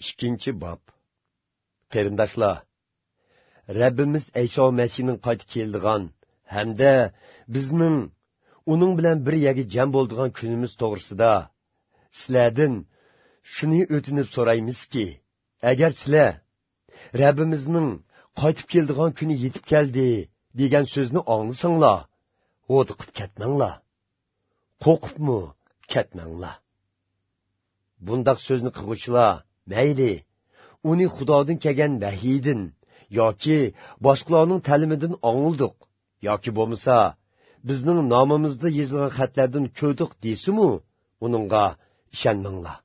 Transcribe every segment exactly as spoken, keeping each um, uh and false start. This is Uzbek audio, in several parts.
ikkinchi bob. Qarindoshlar, Rabbimiz Ayso Masihning qaytib keldigan hamda bizning uning bilan bir yerga jam bo'ladigan kunimiz to'g'risida sizlardan shuni o'tinib so'raymizki, agar sizlar Rabbimizning qaytib keldigan kuni yetib keldi degan so'zni anglasanglar, o'diqib ketmanglar. Qo'rqibmi ketmanglar. Bundaq so'zni qilguvchilar mayli uni Xudodan kelgan vahiydan yoki boshqalarning ta'limidan angildik yoki bo'lmasa bizning nomimizda yozilgan xatlardan ko'rdik deysimu, uningga ishonmanglar.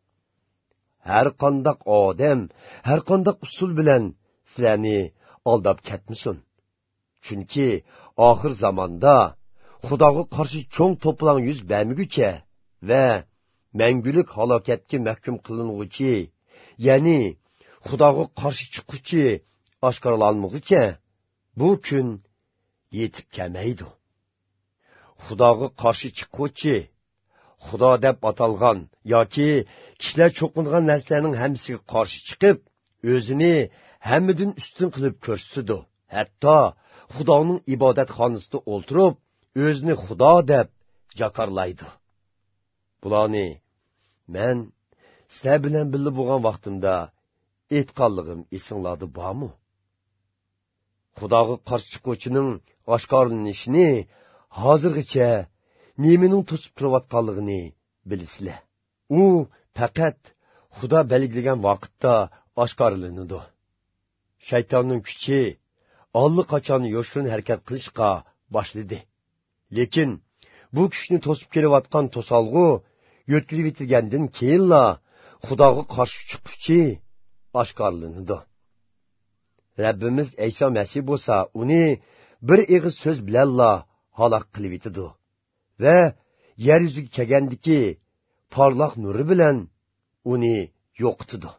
Har qanday odam, har qanday usul bilan sizlarni aldab ketmasin. Chunki oxir zamonda Xudoga qarshi cho'ng to'plan yuz bermaguncha va mangulik halokatga mahkum qilinguchi, ya'ni Xudoga qarshi chiquvchi oshkorlanmaguncha bu kun yetib kelmaydi. Xudoga qarshi chiquvchi, Xudo deb atalgan yoki kishilar cho'qingan narsalarning hammasiga qarshi chiqib, o'zini hammadan ustun qilib ko'rsatdi. Hatto Xudoning ibodatxonasida o'ltirib, o'zini Xudo deb jakarlaydi. Bularni men sizlar bilan birga bo'lgan vaqtimda aytganligim esinglarda bormi? Xudoga qarshi chiquvchining oshkorlanishini hozirgacha nimaning to'sib turayotganligini bilasizlar. U faqat Xudo belgilagan vaqtda oshkorlanadi. Shaytonning kuchi allaqachon yo'shin harakat qilishga boshladi. Lekin bu kuchni to'sib kelayotgan to'solg'u yo'tkilib yetilgandan keyinla Xudoga qarshi chiquvchi oshkorlanadi. Rabbimiz Ayso Masih bo'lsa, uni bir eg'iz so'z bilanla halok qilib yetdi va yer yuziga kelgandiki porloq nuri bilan uni yo'qotdi.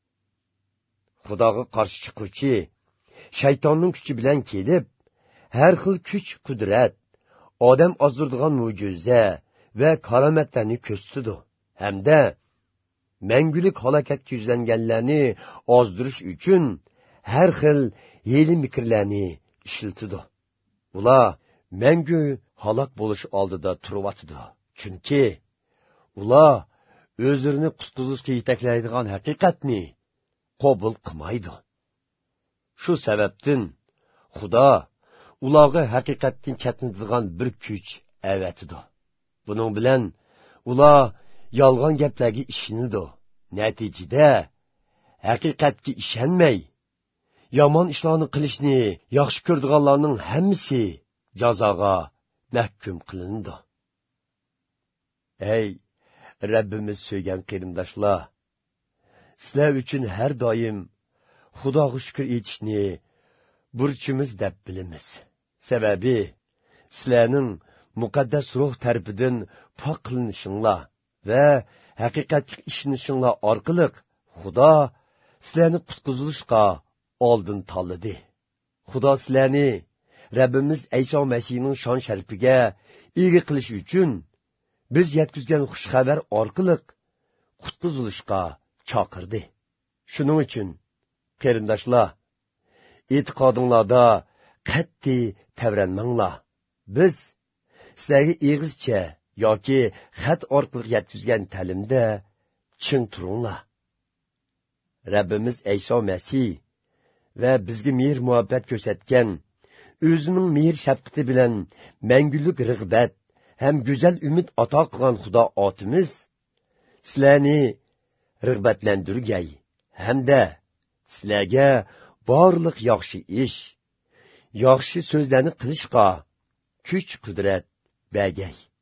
Xudoga qarshi chiquvchi shaytonning kuchi bilan kelib, har xil kuch, qudrat, odam ozdirdigan mo'jiza va karomatlarni ko'rsatdi hamda mangulik halokatga yuzlanganlarni ozdirish uchun har xil hiyla mikrlarni ishlatdi. Ular mangu halok bo'lish oldida turibdi. Chunki ular o'zlarini qutqizishga yetaklaydigan haqiqatni qabul qilmaydi. Shu sababdan Xudo ularga haqiqatdan chatnadigan bir kuch avatidi. Buning bilan ular yolg'on gaplarga ishonadi. Natijada haqiqatga ishonmay, yomon ishlarni qilishni yaxshi ko'radiganlarning hammasi jazoga mahkum qilindi. Ey Rabbimiz so'ygan qarindoshlar, sizlar uchun har doim Xudoga shukr etishni burchimiz deb bilamiz. Sababi sizlarning muqaddas ruh tarafidan pok qilinishinglar va haqiqatga ishonishinglar orqali Xudo sizlarni qutqizishga oldin tanladi. Xudo sizlarni Rabbimiz Ayso Masihning shon sharifiga ega qilish uchun biz yetkazgan xush xabar orqali qutqizilishga chaqirdi. Shuning uchun qarindoshlar, e'tiqodinglarda qat'iy tavranmanglar. Biz sizlarga egizcha yoki xat orqali yetkazgan ta'limda chin turinglar. Rabbimiz Ayso Masih va bizga mehr muhabbat ko'rsatgan o'zining mehr shafqati bilan mangulik rig'bat ham go'zal umid ato qilgan Xudo otimiz sizlarni rig'batlantirgay hamda sizlarga barliq yaxshi ish, yaxshi so'zlarni qilishga kuch qudrat bergay.